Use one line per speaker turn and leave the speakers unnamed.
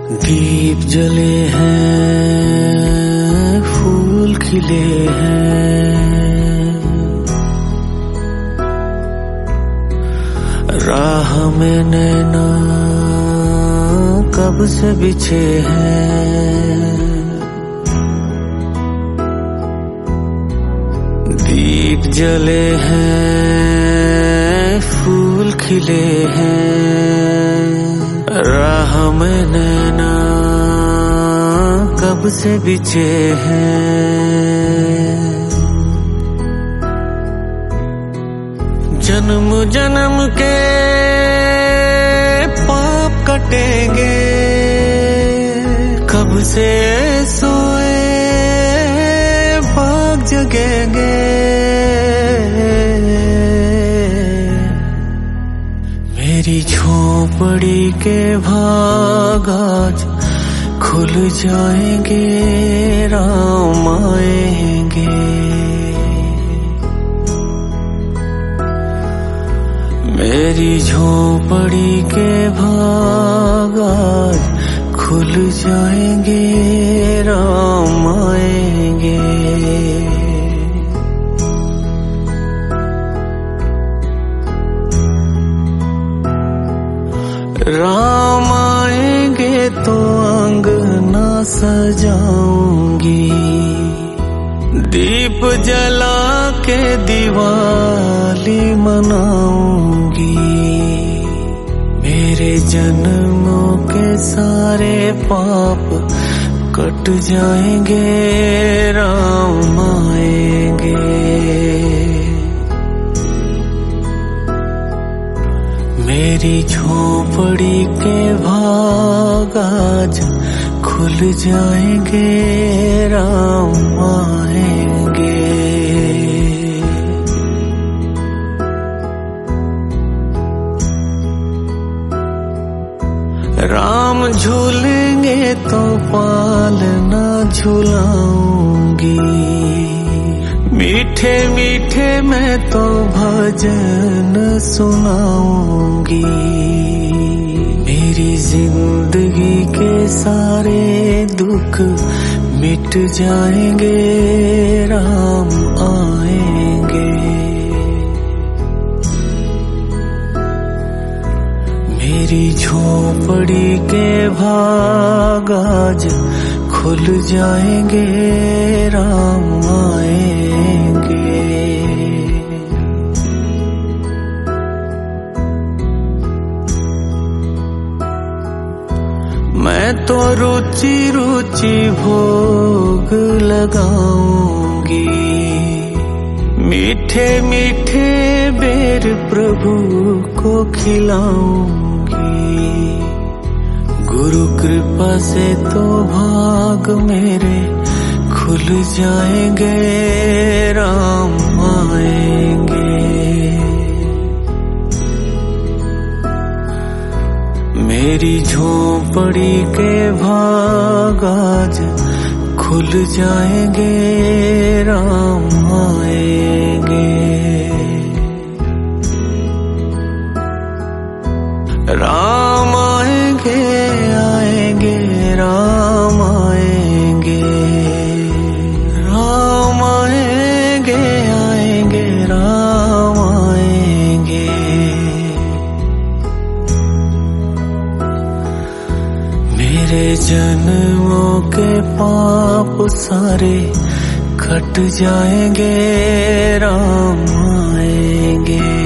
दीप जले हैं, फूल खिले हैं, राह में नैना कब से बिछे हैं। दीप जले हैं, फूल खिले हैं, राह में नैना कब से बिछे हैं। जन्म जन्म के पाप कटेंगे, कब से सोए भाग जगेंगे। मेरी झोपड़ी के भाग आज खुल जाएंगे, राम आएंगे। मेरी झोपड़ी के भाग आज खुल जाएंगे, राम आएंगे। राम आएंगे तो अंगना सजाऊंगी, दीप जला के दिवाली मनाऊंगी। मेरे जन्मों के सारे पाप कट जाएंगे, राम आएंगे। मेरी झोपड़ी के भाग आज खुल जाएंगे, राम आएंगे। राम झूलेंगे तो पालना झूलाऊंगी, मीठे मीठे मैं तो भजन सुनाऊंगी। मेरी जिंदगी के सारे दुख मिट जाएंगे, राम आएंगे। मेरी झोपड़ी के भाग आज खुल जाएंगे, राम आएंगे। मैं तो रुचि रुचि भोग लगाऊंगी, मीठे मीठे बेर प्रभु को खिलाऊंगी। गुरु कृपा से तो भाग मेरे खुल जाएंगे, राम आएंगे। मेरी झोपड़ी के भाग आज खुल जाएंगे, राम आएंगे। राम आएंगे, आएंगे, राम आएंगे। राम आएंगे, आएंगे, राम आएंगे। मेरे जन्मों के पाप सारे कट जाएंगे, राम आएंगे।